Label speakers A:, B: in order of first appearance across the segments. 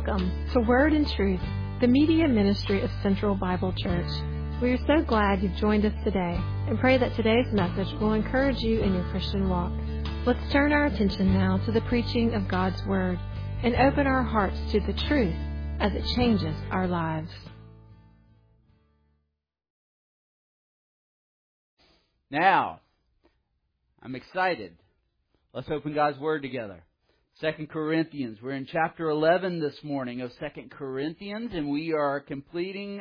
A: Welcome to Word and Truth, the media ministry of Central Bible Church. We are so glad you've joined us today and pray that today's message will encourage you in your Christian walk. Let's turn our attention now to the preaching of God's Word and open our hearts to the truth as it changes our lives.
B: Now, I'm excited. Let's open God's Word together. 2 Corinthians. We're in chapter 11 this morning of 2 Corinthians, and we are continuing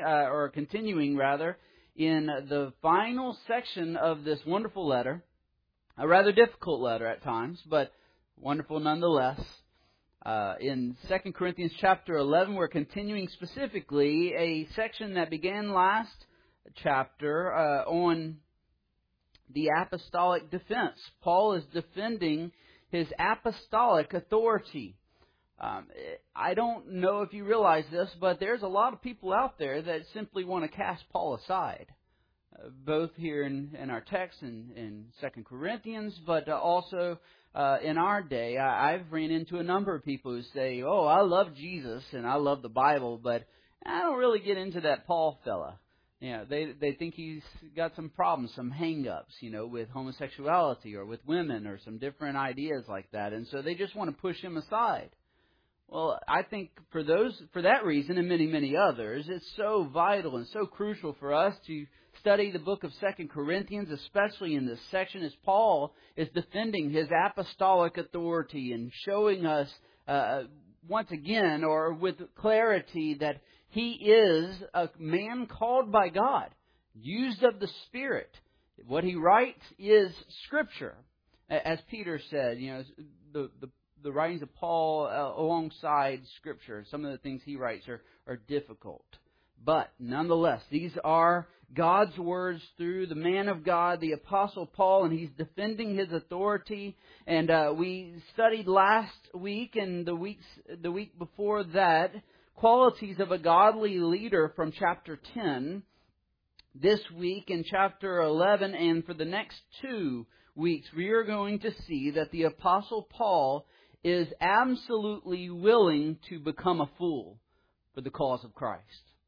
B: in the final section of this wonderful letter. A rather difficult letter at times, but wonderful nonetheless. In 2 Corinthians chapter 11, we're continuing specifically a section that began last chapter on the apostolic defense. Paul is defending his apostolic authority. I don't know if you realize this, but there's a lot of people out there that simply want to cast Paul aside. Both here in our text in 2 Corinthians, but also in our day. I've ran into a number of people who say, oh, I love Jesus and I love the Bible, but I don't really get into that Paul fella. Yeah, they think he's got some problems, some hang-ups, with homosexuality or with women or some different ideas like that. And so they just want to push him aside. Well, I think for that reason and many, many others, it's so vital and so crucial for us to study the book of 2 Corinthians, especially in this section, as Paul is defending his apostolic authority and showing us once again, or with clarity, that he is a man called by God, used of the Spirit. What he writes is Scripture. As Peter said, the writings of Paul alongside Scripture, some of the things he writes are difficult. But nonetheless, these are God's words through the man of God, the Apostle Paul, and he's defending his authority. And we studied last week and the week before that qualities of a godly leader from chapter 10. This week in chapter 11 and for the next 2 weeks, we are going to see that the Apostle Paul is absolutely willing to become a fool for the cause of Christ.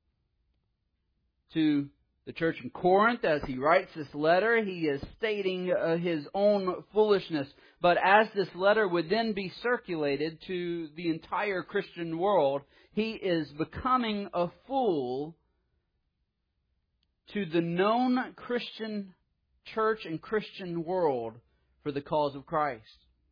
B: To the church in Corinth, as he writes this letter, he is stating his own foolishness. But as this letter would then be circulated to the entire Christian world, he is becoming a fool to the known Christian church and Christian world for the cause of Christ.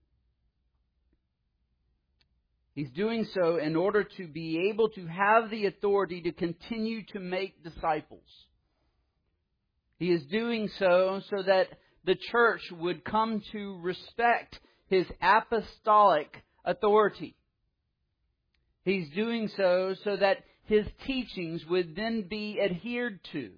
B: He's doing so in order to be able to have the authority to continue to make disciples. He is doing so that the church would come to respect his apostolic authority. He's doing so that his teachings would then be adhered to.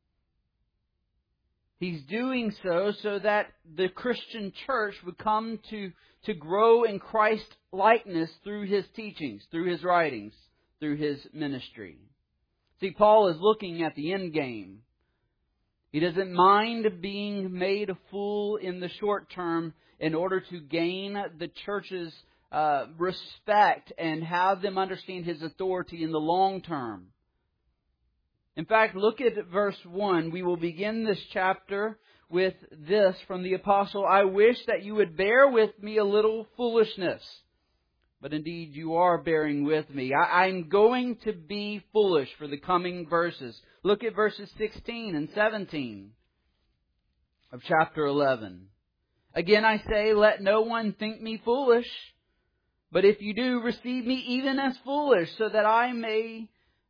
B: He's doing so that the Christian church would come to grow in Christ likeness through his teachings, through his writings, through his ministry. See, Paul is looking at the end game. He doesn't mind being made a fool in the short term in order to gain the church's respect and have them understand his authority in the long term. In fact, look at verse 1. We will begin this chapter with this from the apostle. I wish that you would bear with me a little foolishness. But indeed, you are bearing with me. I'm going to be foolish for the coming verses. Look at verses 16 and 17 of chapter 11. Again, I say, let no one think me foolish. But if you do, receive me even as foolish, so that I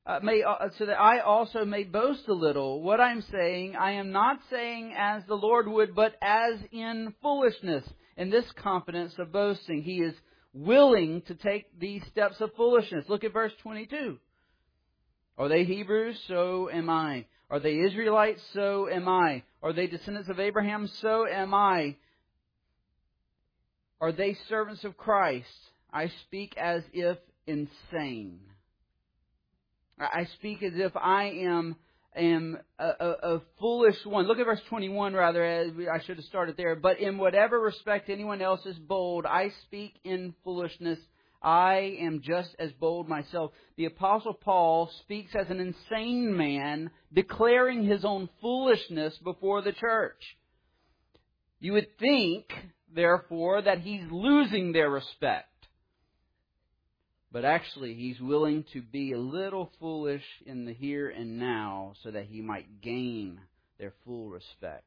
B: also may boast a little. What I'm saying, I am not saying as the Lord would, but as in foolishness. In this confidence of boasting, he is willing to take these steps of foolishness. Look at verse 22. Are they Hebrews? So am I. Are they Israelites? So am I. Are they descendants of Abraham? So am I. Are they servants of Christ? I speak as if insane. I speak as if I am a foolish one. Look at verse 21 rather. I should have started there. But in whatever respect anyone else is bold, I speak in foolishness. I am just as bold myself. The Apostle Paul speaks as an insane man, declaring his own foolishness before the church. You would think, therefore, that he's losing their respect. But actually, he's willing to be a little foolish in the here and now so that he might gain their full respect.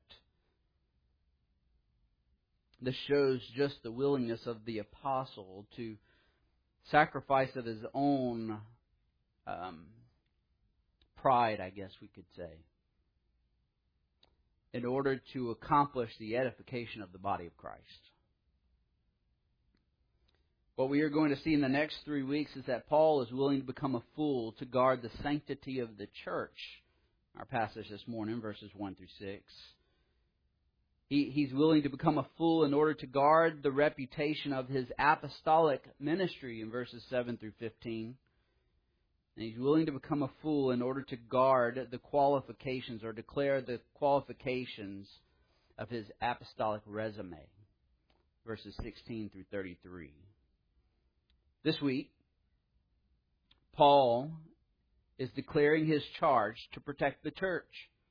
B: This shows just the willingness of the apostle to sacrifice of his own pride, I guess we could say, in order to accomplish the edification of the body of Christ. What we are going to see in the next 3 weeks is that Paul is willing to become a fool to guard the sanctity of the church. Our passage this morning, verses 1 through 6. He's willing to become a fool in order to guard the reputation of his apostolic ministry in verses 7 through 15. And he's willing to become a fool in order to guard the qualifications or declare the qualifications of his apostolic resume. Verses 16 through 33. This week, Paul is declaring his charge to protect the church.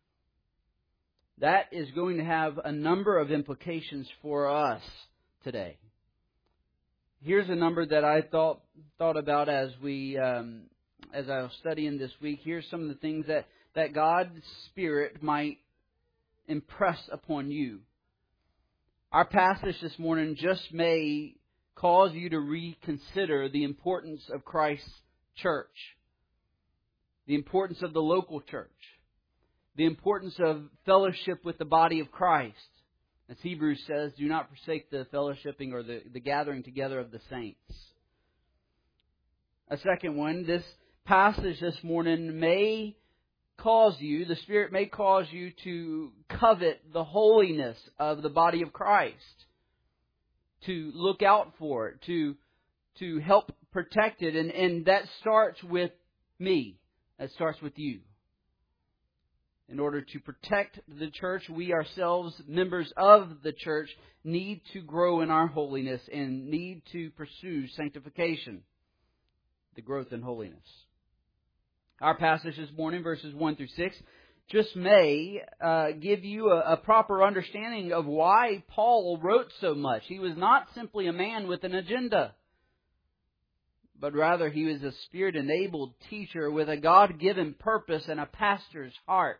B: That is going to have a number of implications for us today. Here's a number that I thought about as I was studying this week. Here's some of the things that God's Spirit might impress upon you. Our passage this morning just may cause you to reconsider the importance of Christ's church, the importance of the local church, the importance of fellowship with the body of Christ. As Hebrews says, do not forsake the fellowshipping or the gathering together of the saints. A second one, this passage this morning may cause you, the Spirit may cause you to covet the holiness of the body of Christ, to look out for it, to help protect it. And that starts with me. That starts with you. In order to protect the church, we ourselves, members of the church, need to grow in our holiness and need to pursue sanctification, the growth in holiness. Our passage this morning, verses 1 through 6, just may give you a proper understanding of why Paul wrote so much. He was not simply a man with an agenda, but rather he was a Spirit-enabled teacher with a God-given purpose and a pastor's heart.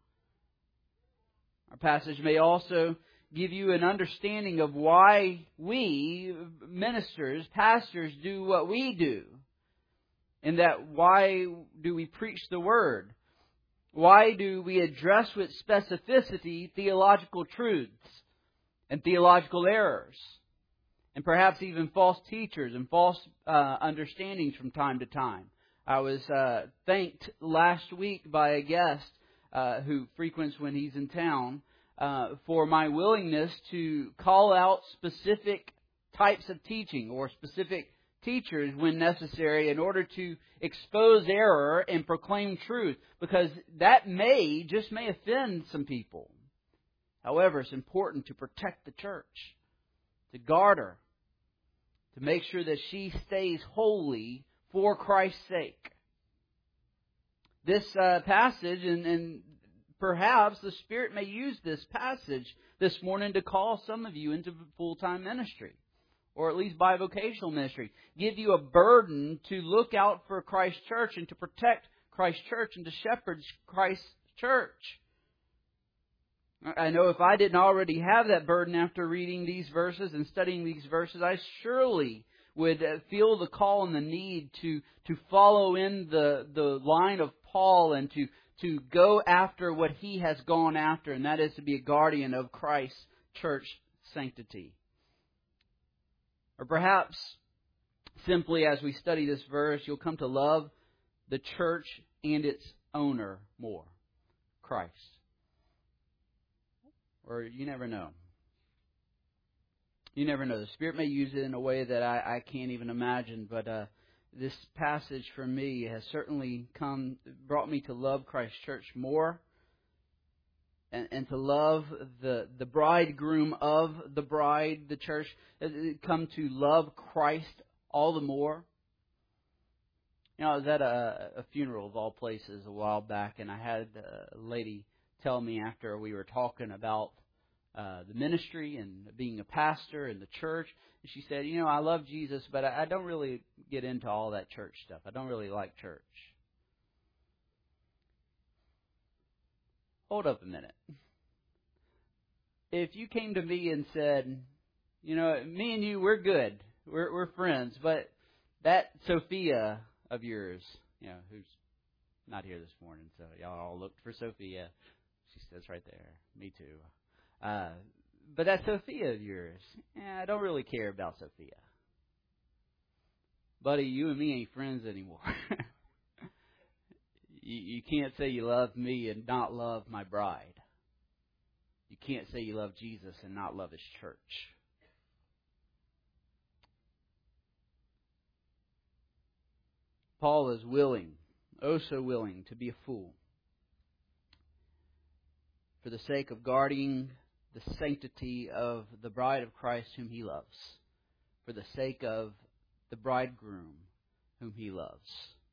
B: Our passage may also give you an understanding of why we, ministers, pastors, do what we do. And that why do we preach the Word? Why do we address with specificity theological truths and theological errors? And perhaps even false teachers and false understandings from time to time. I was thanked last week by a guest who frequents when he's in town for my willingness to call out specific types of teaching or specific teachers when necessary in order to expose error and proclaim truth, because that may offend some people. However, it's important to protect the church, to guard her, to make sure that she stays holy for Christ's sake. This passage, and perhaps the Spirit may use this passage this morning to call some of you into full-time ministry, or at least bivocational ministry. Give you a burden to look out for Christ's church and to protect Christ's church and to shepherd Christ's church. I know if I didn't already have that burden after reading these verses and studying these verses, I surely would feel the call and the need to follow in the line of Paul and to go after what he has gone after, and that is to be a guardian of Christ's church sanctity. Or perhaps, simply as we study this verse, you'll come to love the church and its owner more, Christ. Or you never know. You never know. The Spirit may use it in a way that I can't even imagine, but this passage for me has certainly brought me to love Christ's church more, and to love the bridegroom of the bride, the church, come to love Christ all the more. I was at a funeral of all places a while back, and I had a lady tell me after we were talking about the ministry and being a pastor in the church, and she said, I love Jesus, but I don't really get into all that church stuff. I don't really like church. Hold up a minute. If you came to me and said, me and you, we're good. We're friends, but that Sophia of yours, who's not here this morning, so y'all all looked for Sophia. She sits right there. Me too. But that Sophia of yours, I don't really care about Sophia. Buddy, you and me ain't friends anymore. You can't say you love me and not love my bride. You can't say you love Jesus and not love His church. Paul is willing, oh so willing, to be a fool for the sake of guarding the sanctity of the bride of Christ whom he loves, for the sake of the bridegroom whom he loves.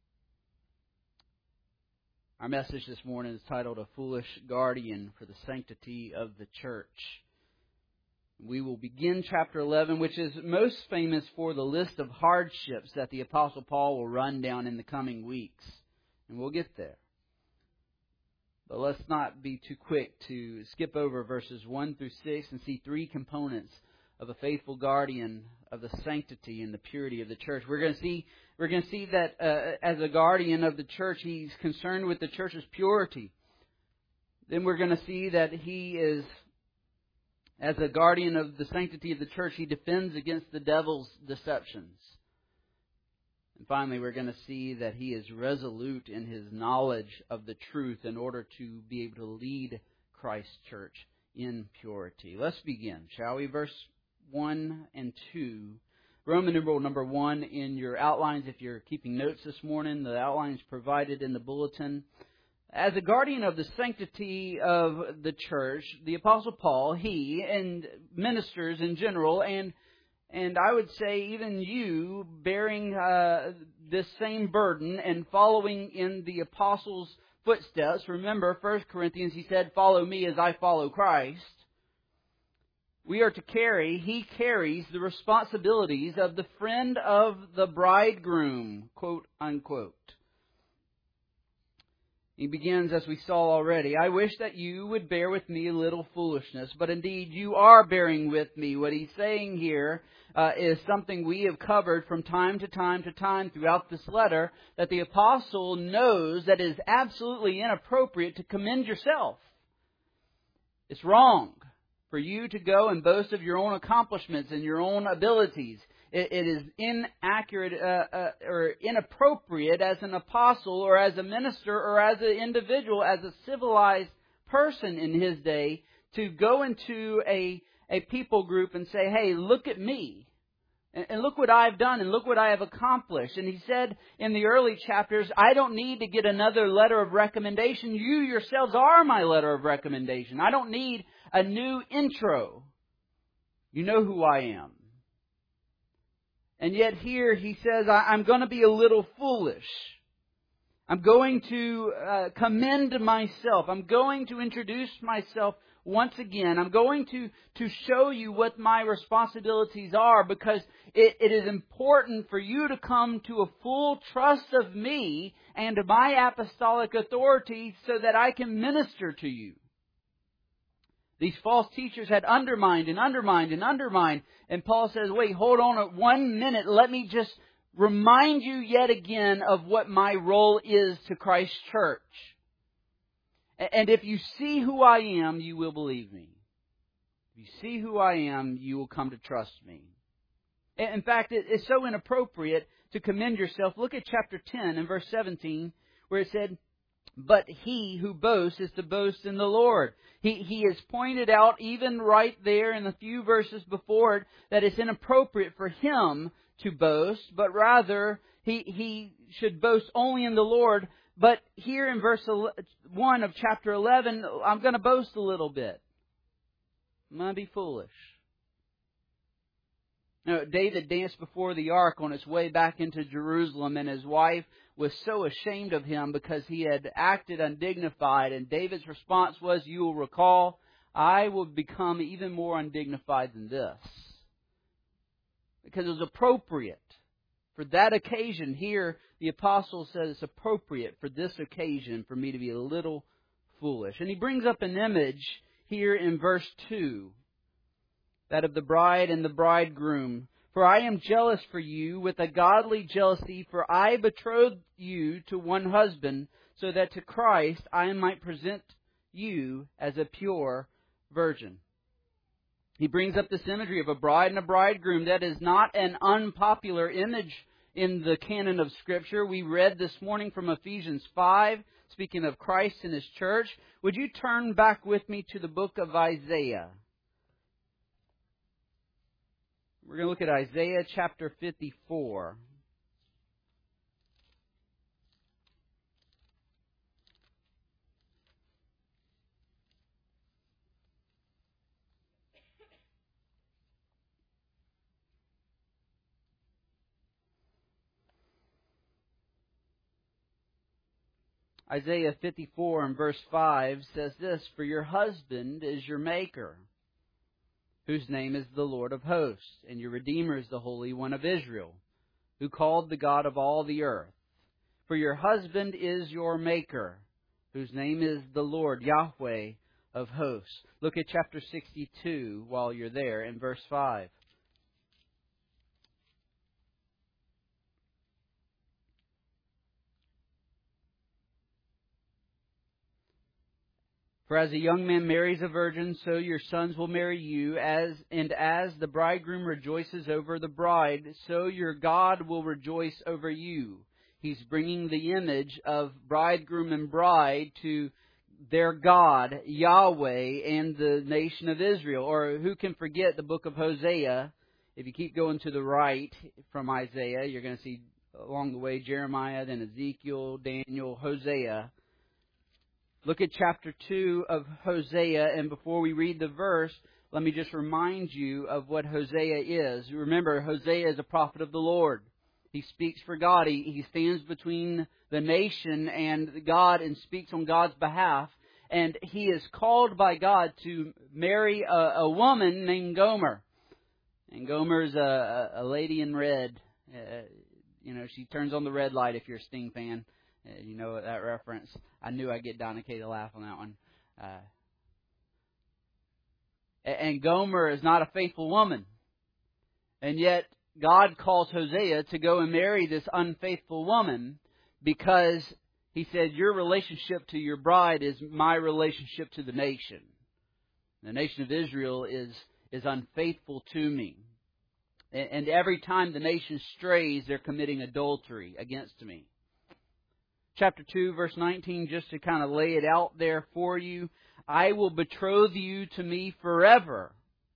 B: Our message this morning is titled, A Foolish Guardian for the Sanctity of the Church. We will begin chapter 11, which is most famous for the list of hardships that the Apostle Paul will run down in the coming weeks. And we'll get there. But let's not be too quick to skip over verses 1 through 6 and see three components of a faithful guardian of the sanctity and the purity of the church. We're going to see that as a guardian of the church, he's concerned with the church's purity. Then we're going to see that he is, as a guardian of the sanctity of the church, he defends against the devil's deceptions. And finally, we're going to see that he is resolute in his knowledge of the truth in order to be able to lead Christ's church in purity. Let's begin, shall we? Verse 1 and 2. Roman numeral number 1 in your outlines. If you're keeping notes this morning, the outline is provided in the bulletin. As a guardian of the sanctity of the church, the Apostle Paul, he and ministers in general, and I would say even you, bearing this same burden and following in the Apostles' footsteps. Remember, 1 Corinthians, he said, follow me as I follow Christ. We are to carry, he carries the responsibilities of the friend of the bridegroom, quote unquote. He begins, as we saw already, I wish that you would bear with me a little foolishness, but indeed you are bearing with me. What he's saying here is something we have covered from time to time to time throughout this letter, that the apostle knows that it is absolutely inappropriate to commend yourself. It's wrong for you to go and boast of your own accomplishments and your own abilities. It is inaccurate or inappropriate as an apostle or as a minister or as an individual, as a civilized person in his day, to go into a people group and say, hey, look at me. And look what I've done and look what I have accomplished. And he said in the early chapters, I don't need to get another letter of recommendation. You yourselves are my letter of recommendation. I don't need a new intro. You know who I am. And yet here he says, I'm going to be a little foolish. I'm going to commend myself. I'm going to introduce myself once again. I'm going to show you what my responsibilities are, because it is important for you to come to a full trust of me and my apostolic authority so that I can minister to you. These false teachers had undermined and undermined and undermined. And Paul says, wait, hold on 1 minute. Let me just remind you yet again of what my role is to Christ's church. And if you see who I am, you will believe me. If you see who I am, you will come to trust me. In fact, it's so inappropriate to commend yourself. Look at chapter 10 and verse 17, where it said, but he who boasts is to boast in the Lord. He has pointed out even right there in the few verses before it that it's inappropriate for him to boast, but rather he should boast only in the Lord. But here in verse 1 of chapter 11, I'm going to boast a little bit. I'm going to be foolish. Now, David danced before the ark on its way back into Jerusalem, and his wife was so ashamed of him because he had acted undignified. And David's response was, you will recall, I will become even more undignified than this. Because it was appropriate for that occasion. Here, the apostle says it's appropriate for this occasion for me to be a little foolish. And he brings up an image here in verse 2, that of the bride and the bridegroom. For I am jealous for you with a godly jealousy, for I betrothed you to one husband, so that to Christ I might present you as a pure virgin. He brings up this imagery of a bride and a bridegroom. That is not an unpopular image in the canon of Scripture. We read this morning from Ephesians 5, speaking of Christ and His church. Would you turn back with me to the book of Isaiah? We're going to look at Isaiah chapter 54. Isaiah 54 and verse 5 says this, for your husband is your maker, whose name is the Lord of hosts, and your Redeemer is the Holy One of Israel, who called the God of all the earth. For your husband is your maker, whose name is the Lord, Yahweh of hosts. Look at chapter 62 while you're there in verse 5. For as a young man marries a virgin, so your sons will marry you, as the bridegroom rejoices over the bride, so your God will rejoice over you. He's bringing the image of bridegroom and bride to their God, Yahweh, and the nation of Israel. Or who can forget the book of Hosea? If you keep going to the right from Isaiah, you're going to see along the way Jeremiah, then Ezekiel, Daniel, Hosea. Look at chapter 2 of Hosea, and before we read the verse, let me just remind you of what Hosea is. Remember, Hosea is a prophet of the Lord. He speaks for God. He stands between the nation and God and speaks on God's behalf. And he is called by God to marry a woman named Gomer. And Gomer is a lady in red. She turns on the red light if you're a Sting fan. You know that reference. I knew I'd get Donna Kay to laugh on that one. And Gomer is not a faithful woman. And yet God calls Hosea to go and marry this unfaithful woman because he said, your relationship to your bride is my relationship to the nation. The nation of Israel is unfaithful to me. And every time the nation strays, they're committing adultery against me. Chapter 2, verse 19, just to kind of lay it out there for you. I will betroth you to me forever.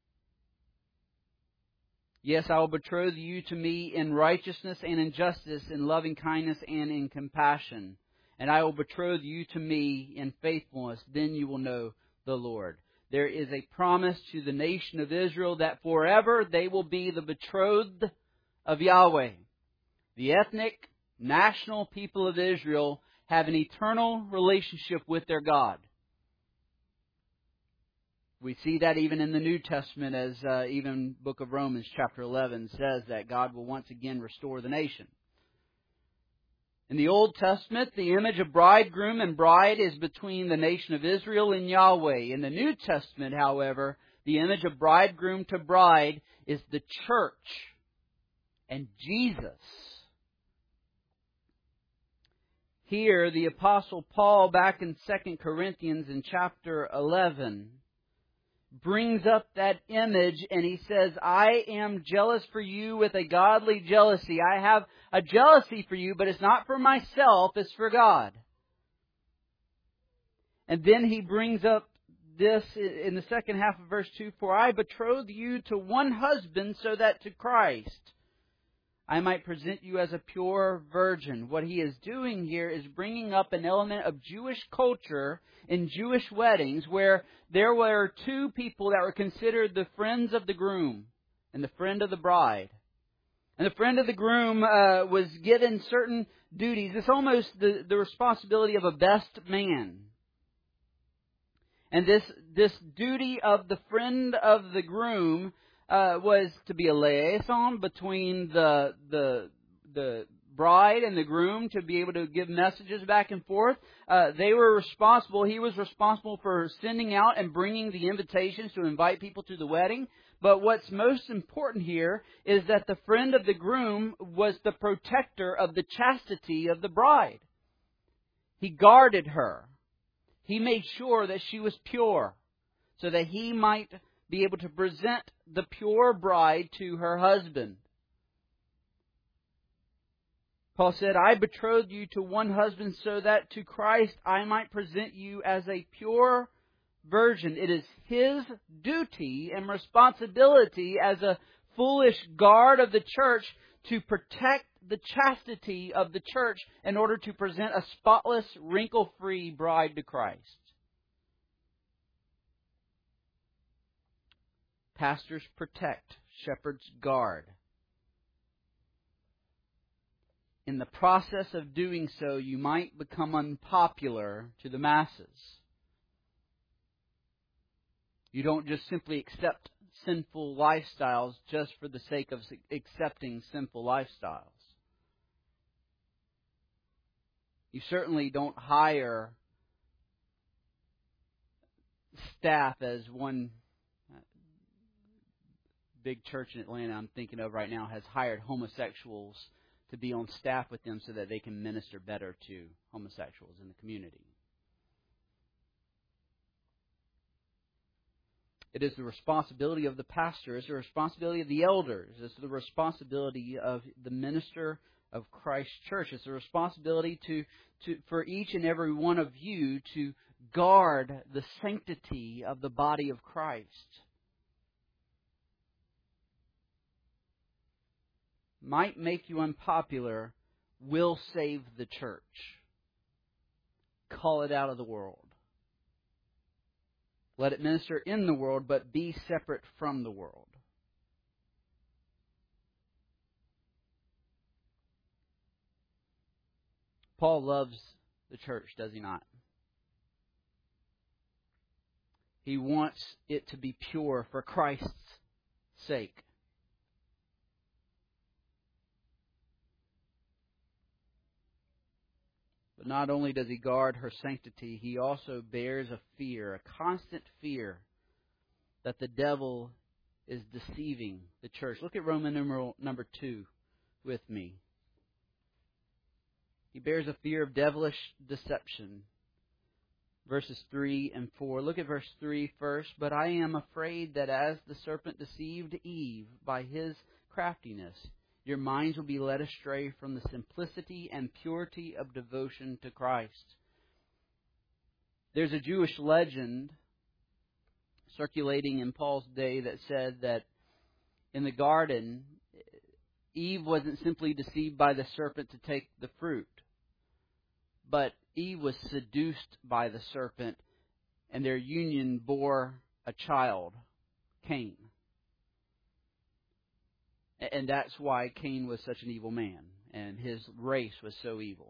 B: Yes, I will betroth you to me in righteousness and in justice, in loving kindness and in compassion. And I will betroth you to me in faithfulness. Then you will know the Lord. There is a promise to the nation of Israel that forever they will be the betrothed of Yahweh. The ethnic, national people of Israel have an eternal relationship with their God. We see that even in the New Testament, as even book of Romans chapter 11 says that God will once again restore the nation. In the Old Testament, the image of bridegroom and bride is between the nation of Israel and Yahweh. In the New Testament, however, the image of bridegroom to bride is the church and Jesus. Here, the Apostle Paul, back in 2 Corinthians in chapter 11, brings up that image and he says, I am jealous for you with a godly jealousy. I have a jealousy for you, but it's not for myself, it's for God. And then he brings up this in the second half of verse 2, for I betroth you to one husband so that to Christ I might present you as a pure virgin. What he is doing here is bringing up an element of Jewish culture in Jewish weddings where there were two people that were considered the friends of the groom. and the friend of the bride. And the friend of the groom was given certain duties. It's almost the responsibility of a best man. And this duty of the friend of the groom was to be a liaison between the bride and the groom, to be able to give messages back and forth. They were responsible. He was responsible for sending out and bringing the invitations to invite people to the wedding. But what's most important here is that the friend of the groom was the protector of the chastity of the bride. He guarded her. He made sure that she was pure, so that he might be able to present the pure bride to her husband. Paul said, I betrothed you to one husband so that to Christ I might present you as a pure virgin. It is his duty and responsibility as a foolish guard of the church to protect the chastity of the church in order to present a spotless, wrinkle-free bride to Christ. Pastors protect, shepherds guard. In the process of doing so, you might become unpopular to the masses. You don't just simply accept sinful lifestyles just for the sake of accepting sinful lifestyles. You certainly don't hire staff, as one big church in Atlanta I'm thinking of right now has hired homosexuals to be on staff with them so that they can minister better to homosexuals in the community. It is the responsibility of the pastor. It's the responsibility of the elders. It's the responsibility of the minister of Christ's church. It's the responsibility for each and every one of you to guard the sanctity of the body of Christ. Might make you unpopular, will save the church. Call it out of the world. Let it minister in the world, but be separate from the world. Paul loves the church, does he not? He wants it to be pure for Christ's sake. But not only does he guard her sanctity, he also bears a fear, a constant fear, that the devil is deceiving the church. Look at Roman numeral number 2 with me. He bears a fear of devilish deception. Verses 3 and 4. Look at verse 3 first. But I am afraid that as the serpent deceived Eve by his craftiness, your minds will be led astray from the simplicity and purity of devotion to Christ. There's a Jewish legend circulating in Paul's day that said that in the garden, Eve wasn't simply deceived by the serpent to take the fruit, but Eve was seduced by the serpent, and their union bore a child, Cain. And that's why Cain was such an evil man, and his race was so evil.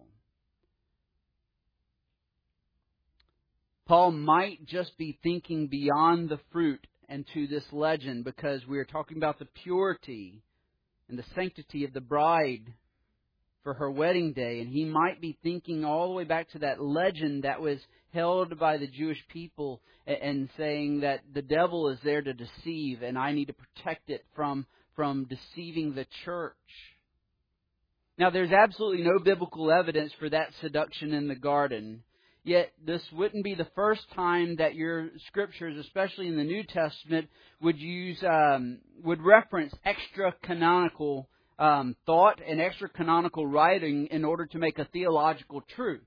B: Paul might just be thinking beyond the fruit and to this legend, because we are talking about the purity and the sanctity of the bride for her wedding day. And he might be thinking all the way back to that legend that was held by the Jewish people and saying that the devil is there to deceive, and I need to protect it from deceiving the church. Now, there's absolutely no biblical evidence for that seduction in the garden. Yet, this wouldn't be the first time that your scriptures, especially in the New Testament, would reference extra-canonical thought and extra-canonical writing in order to make a theological truth.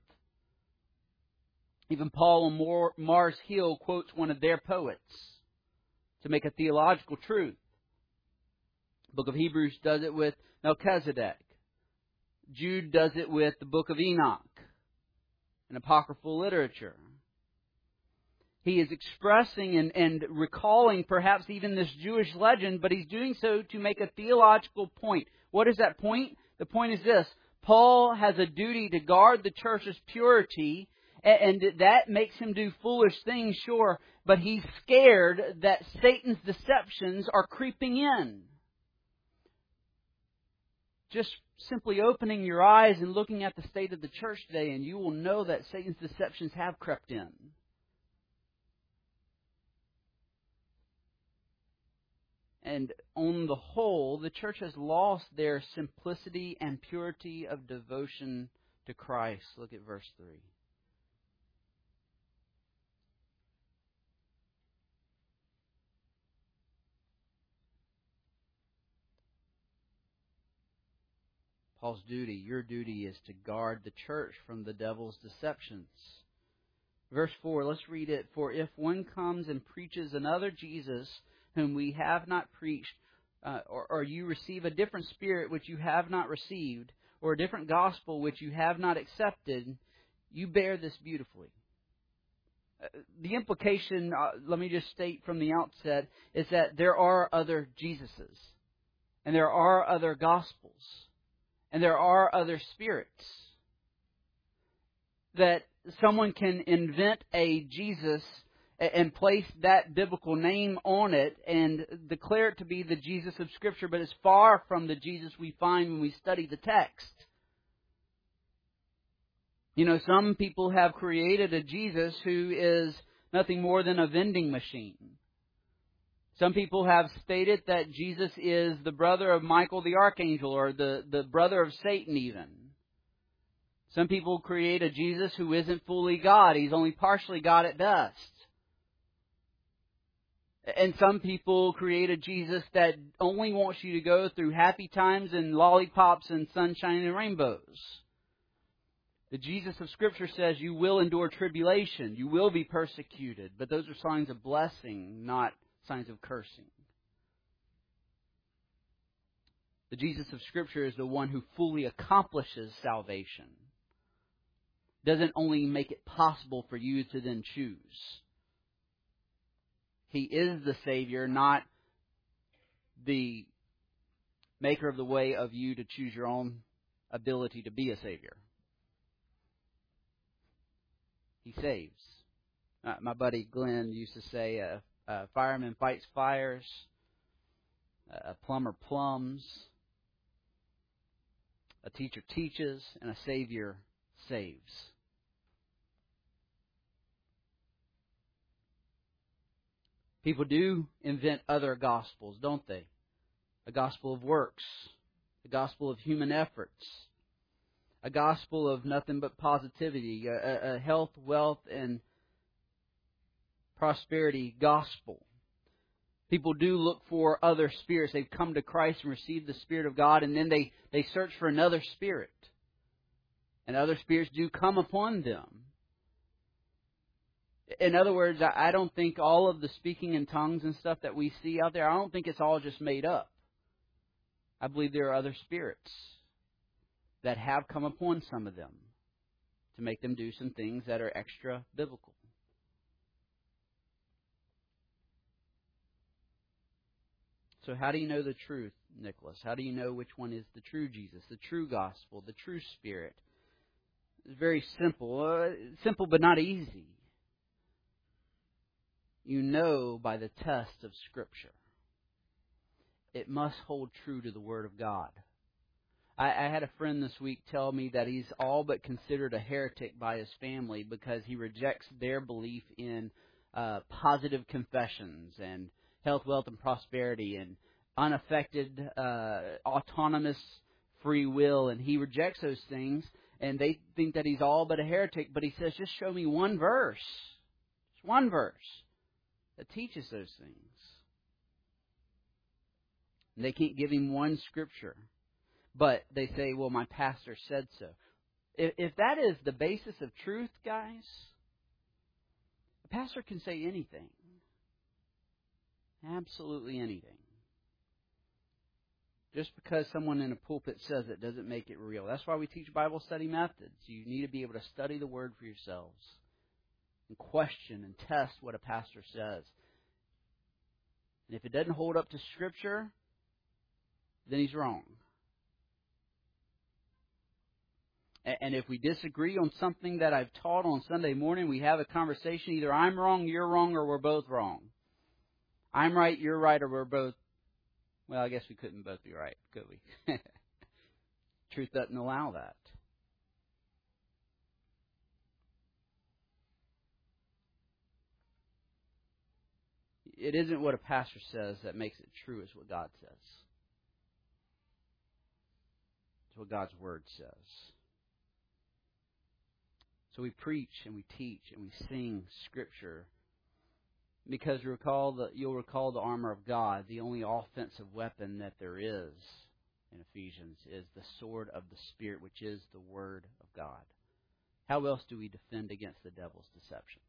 B: Even Paul on Mars Hill quotes one of their poets to make a theological truth. The book of Hebrews does it with Melchizedek. Jude does it with the book of Enoch and apocryphal literature. He is expressing and recalling perhaps even this Jewish legend, but he's doing so to make a theological point. What is that point? The point is this. Paul has a duty to guard the church's purity, and that makes him do foolish things, sure, but he's scared that Satan's deceptions are creeping in. Just simply opening your eyes and looking at the state of the church today, and you will know that Satan's deceptions have crept in. And on the whole, the church has lost their simplicity and purity of devotion to Christ. Look at verse 3. Paul's duty, your duty, is to guard the church from the devil's deceptions. Verse 4, let's read it. For if one comes and preaches another Jesus whom we have not preached, or you receive a different spirit which you have not received, or a different gospel which you have not accepted, you bear this beautifully. The implication, let me just state from the outset, is that there are other Jesuses, and there are other gospels, and there are other spirits. That someone can invent a Jesus and place that biblical name on it and declare it to be the Jesus of Scripture, but it's far from the Jesus we find when we study the text. You know, some people have created a Jesus who is nothing more than a vending machine. Some people have stated that Jesus is the brother of Michael the Archangel, or the brother of Satan even. Some people create a Jesus who isn't fully God. He's only partially God at best. And some people create a Jesus that only wants you to go through happy times and lollipops and sunshine and rainbows. The Jesus of Scripture says you will endure tribulation, you will be persecuted, but those are signs of blessing, not signs of cursing. The Jesus of Scripture is the one who fully accomplishes salvation. Doesn't only make it possible for you to then choose. He is the Savior, not the maker of the way of you to choose your own ability to be a Savior. He saves. My buddy Glenn used to say, a fireman fights fires, a plumber plumbs, a teacher teaches, and a Savior saves. People do invent other gospels, don't they? A gospel of works, a gospel of human efforts, a gospel of nothing but positivity, a health, wealth, and prosperity gospel. People do look for other spirits. They've come to Christ and received the Spirit of God, and then they search for another spirit. And other spirits do come upon them. In other words, I don't think all of the speaking in tongues and stuff that we see out there, I don't think it's all just made up. I believe there are other spirits that have come upon some of them to make them do some things that are extra biblical. So how do you know the truth, Nicholas? How do you know which one is the true Jesus, the true gospel, the true Spirit? It's very simple. Simple but not easy. You know by the test of Scripture. It must hold true to the Word of God. I had a friend this week tell me that he's all but considered a heretic by his family because he rejects their belief in positive confessions and health, wealth, and prosperity and unaffected, autonomous free will. And he rejects those things, and they think that he's all but a heretic. But he says, just show me one verse. Just one verse that teaches those things. And they can't give him one scripture. But they say, well, my pastor said so. If that is the basis of truth, guys, a pastor can say anything. Absolutely anything. Just because someone in a pulpit says it doesn't make it real. That's why we teach Bible study methods. You need to be able to study the Word for yourselves. and question and test what a pastor says. And if it doesn't hold up to Scripture, then he's wrong. And if we disagree on something that I've taught on Sunday morning, we have a conversation. Either I'm wrong, you're wrong, or we're both wrong. I'm right, you're right, or we're both... Well, I guess we couldn't both be right, could we? Truth doesn't allow that. It isn't what a pastor says that makes it true, it's what God says. It's what God's Word says. So we preach and we teach and we sing Scripture because you'll recall the armor of God. The only offensive weapon that there is in Ephesians is the sword of the Spirit, which is the Word of God. How else do we defend against the devil's deceptions?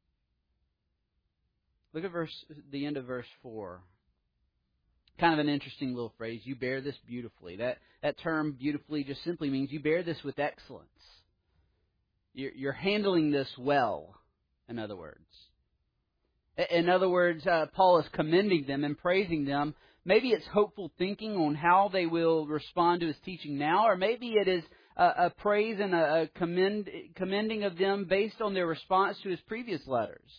B: Look at the end of verse 4. Kind of an interesting little phrase. You bear this beautifully. That term beautifully just simply means you bear this with excellence. You're handling this well, in other words. In other words, Paul is commending them and praising them. Maybe it's hopeful thinking on how they will respond to his teaching now, or maybe it is a praise and a commending of them based on their response to his previous letters.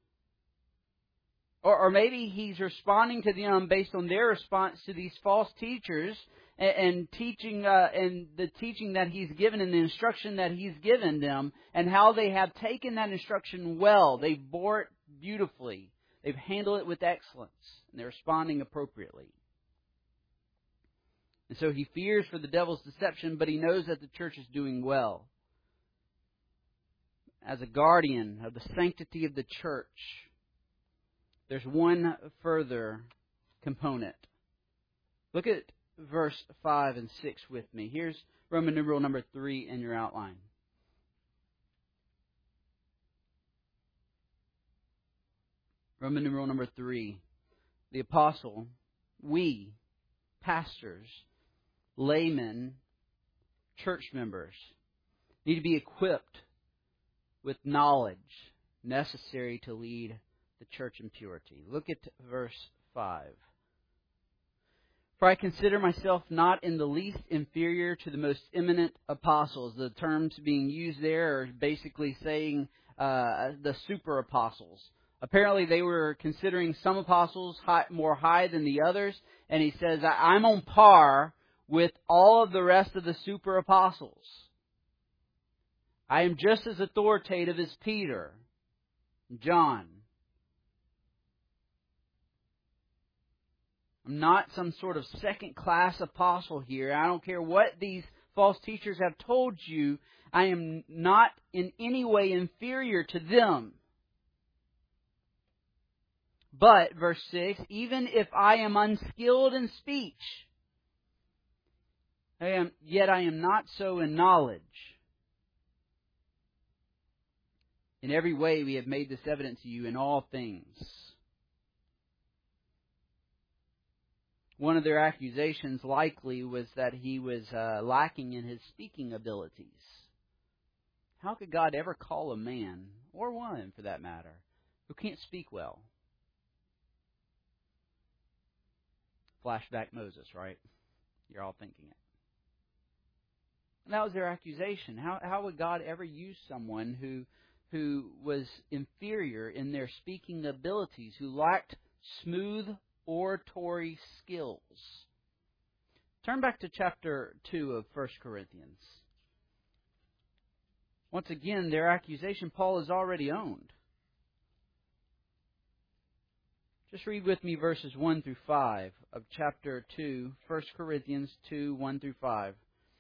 B: Or maybe he's responding to them based on their response to these false teachers and teaching and the teaching that he's given and the instruction that he's given them, and how they have taken that instruction well. They've bore it beautifully. They've handled it with excellence, and they're responding appropriately. And so he fears for the devil's deception, but he knows that the church is doing well. As a guardian of the sanctity of the church, there's one further component. Look at verse 5 and 6 with me. Here's Roman numeral number 3 in your outline. Roman numeral number 3. The apostle, we, pastors, laymen, church members, need to be equipped with knowledge necessary to lead the church in purity. Look at verse 5. For I consider myself not in the least inferior to the most eminent apostles. The terms being used there are basically saying the super apostles. Apparently they were considering some apostles more high than the others. And he says, I'm on par with all of the rest of the super apostles. I am just as authoritative as Peter, John. I'm not some sort of second-class apostle here. I don't care what these false teachers have told you. I am not in any way inferior to them. But, verse 6, even if I am unskilled in speech, yet I am not so in knowledge. In every way we have made this evident to you in all things. One of their accusations likely was that he was lacking in his speaking abilities. How could God ever call a man, or woman for that matter, who can't speak well? Flashback Moses, right? You're all thinking it. And that was their accusation. How would God ever use someone who was inferior in their speaking abilities, who lacked smooth oratory skills? Turn back to chapter 2 of 1 Corinthians. Once again, their accusation Paul has already owned. Just read with me verses 1 through 5 of chapter 2, 1 Corinthians 2, 1 through 5.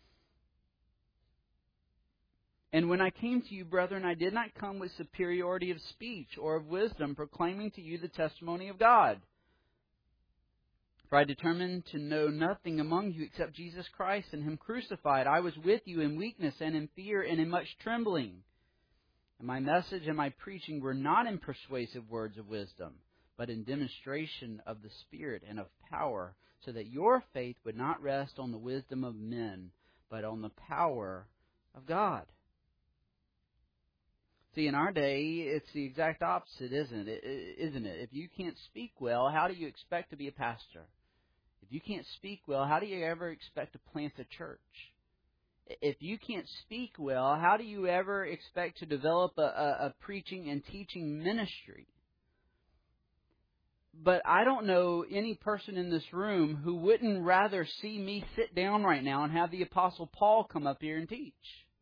B: And when I came to you, brethren, I did not come with superiority of speech or of wisdom, proclaiming to you the testimony of God. For I determined to know nothing among you except Jesus Christ and Him crucified. I was with you in weakness and in fear and in much trembling. And my message and my preaching were not in persuasive words of wisdom, but in demonstration of the Spirit and of power, so that your faith would not rest on the wisdom of men, but on the power of God. See, in our day, it's the exact opposite, isn't it? If you can't speak well, how do you expect to be a pastor? If you can't speak well, how do you ever expect to plant a church? If you can't speak well, how do you ever expect to develop a preaching and teaching ministry? But I don't know any person in this room who wouldn't rather see me sit down right now and have the Apostle Paul come up here and teach.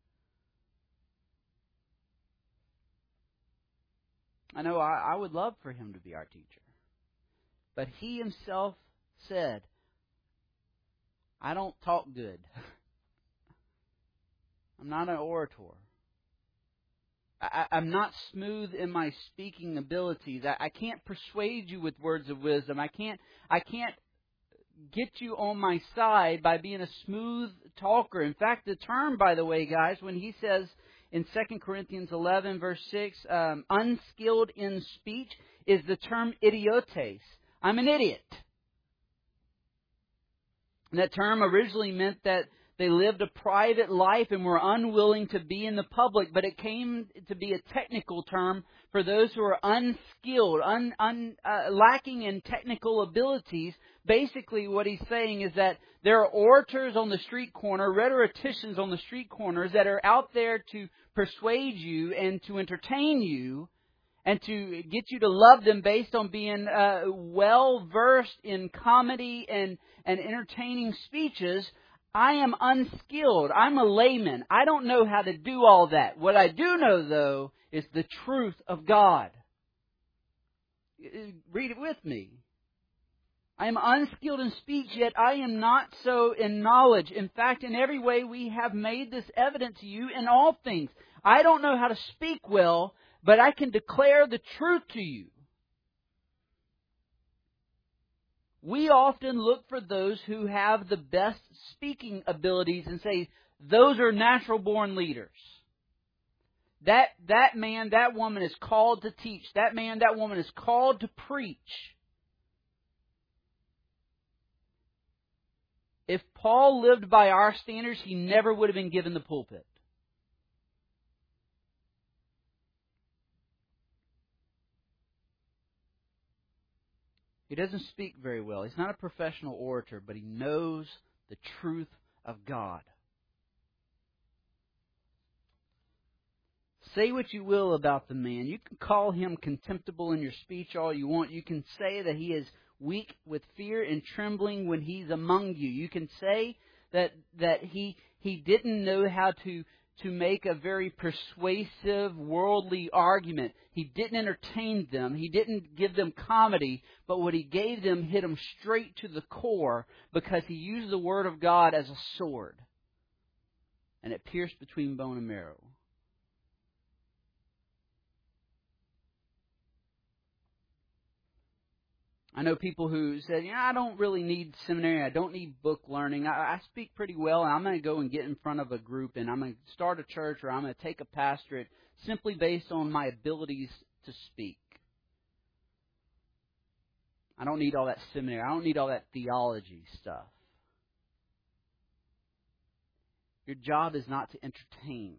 B: I know I would love for him to be our teacher. But he himself said, I don't talk good. I'm not an orator. I'm not smooth in my speaking abilities. I can't persuade you with words of wisdom. I can't get you on my side by being a smooth talker. In fact, the term, by the way, guys, when he says in 2 Corinthians 11, verse 6, unskilled in speech, is the term idiotes. I'm an idiot. And that term originally meant that they lived a private life and were unwilling to be in the public, but it came to be a technical term for those who are unskilled, lacking in technical abilities. Basically, what he's saying is that there are orators on the street corner, rhetoricians on the street corners that are out there to persuade you and to entertain you and to get you to love them based on being well-versed in comedy and entertaining speeches. I am unskilled. I'm a layman. I don't know how to do all that. What I do know, though, is the truth of God. Read it with me. I am unskilled in speech, yet I am not so in knowledge. In fact, in every way we have made this evident to you in all things. I don't know how to speak well, but I can declare the truth to you. We often look for those who have the best speaking abilities and say, those are natural-born leaders. That man, that woman is called to teach. That man, that woman is called to preach. If Paul lived by our standards, he never would have been given the pulpit. He doesn't speak very well. He's not a professional orator, but he knows the truth of God. Say what you will about the man. You can call him contemptible in your speech all you want. You can say that he is weak with fear and trembling when he's among you. You can say that he didn't know how to make a very persuasive worldly argument. He didn't entertain them. He didn't give them comedy, but what he gave them hit them straight to the core because he used the Word of God as a sword. And it pierced between bone and marrow. I know people who said, I don't really need seminary. I don't need book learning. I speak pretty well. And I'm going to go and get in front of a group and I'm going to start a church or I'm going to take a pastorate simply based on my abilities to speak. I don't need all that seminary. I don't need all that theology stuff. Your job is not to entertain.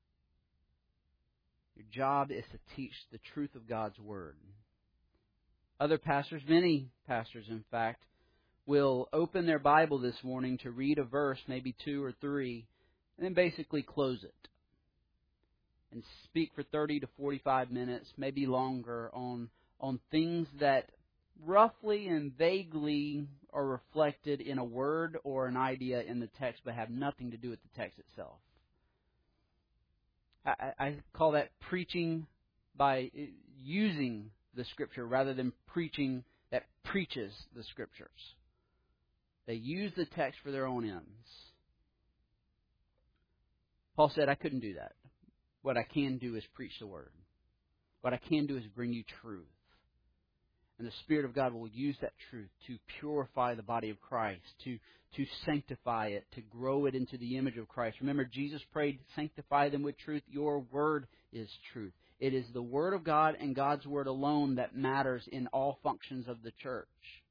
B: Your job is to teach the truth of God's Word. Other pastors, many pastors in fact, will open their Bible this morning to read a verse, maybe 2 or 3, and then basically close it. And speak for 30 to 45 minutes, maybe longer, on things that roughly and vaguely are reflected in a word or an idea in the text, but have nothing to do with the text itself. I call that preaching by using the Scripture rather than preaching that preaches the Scriptures. They use the text for their own ends. Paul said, I couldn't do that. What I can do is preach the Word. What I can do is bring you truth. And the Spirit of God will use that truth to purify the body of Christ, to sanctify it, to grow it into the image of Christ. Remember, Jesus prayed, sanctify them with truth. Your Word is truth. It is the Word of God and God's Word alone that matters in all functions of the church.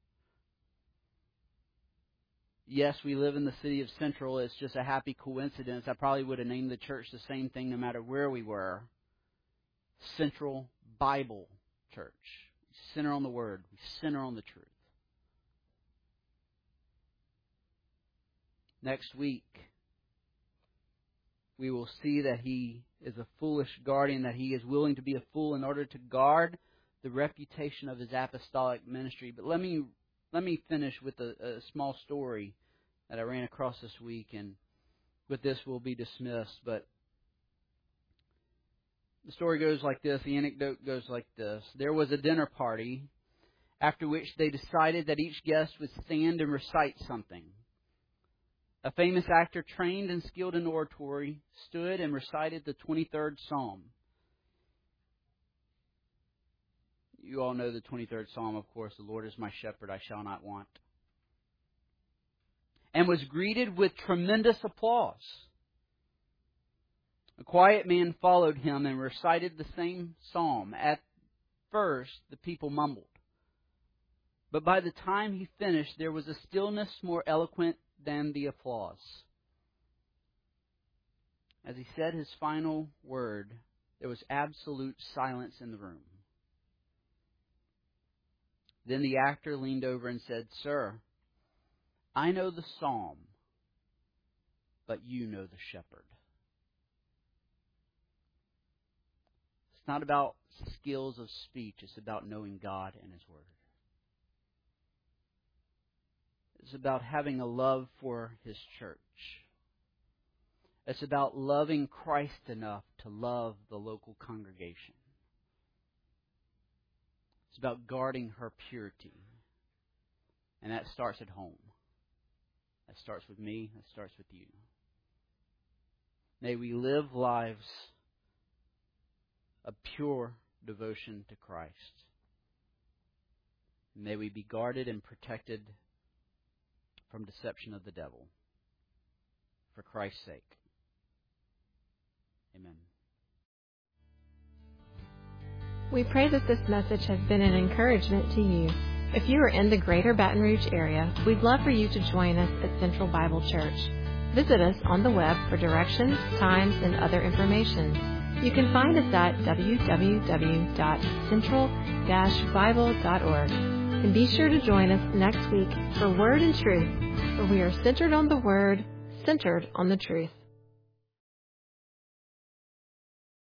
B: Yes, we live in the city of Central. It's just a happy coincidence. I probably would have named the church the same thing no matter where we were. Central Bible Church. We center on the Word. We center on the truth. Next week, we will see that he is a foolish guardian, that he is willing to be a fool in order to guard the reputation of his apostolic ministry. But let me finish with a small story that I ran across this week, and with this we'll be dismissed. But the story goes like this, the anecdote goes like this. There was a dinner party, after which they decided that each guest would stand and recite something. A famous actor trained and skilled in oratory stood and recited the 23rd Psalm. You all know the 23rd Psalm, of course. The Lord is my shepherd, I shall not want. And was greeted with tremendous applause. A quiet man followed him and recited the same psalm. At first, the people mumbled. But by the time he finished, there was a stillness more eloquent than the applause. As he said his final word, there was absolute silence in the room. Then the actor leaned over and said, "Sir, I know the psalm, but you know the shepherd." It's not about skills of speech. It's about knowing God and His Word. It's about having a love for His church. It's about loving Christ enough to love the local congregation. It's about guarding her purity. And that starts at home. That starts with me. That starts with you. May we live lives of pure devotion to Christ. May we be guarded and protected from deception of the devil. For Christ's sake. Amen.
A: We pray that this message has been an encouragement to you. If you are in the greater Baton Rouge area, we'd love for you to join us at Central Bible Church. Visit us on the web for directions, times, and other information. You can find us at www.central-bible.org. And be sure to join us next week for Word and Truth, where we are centered on the Word, centered on the truth.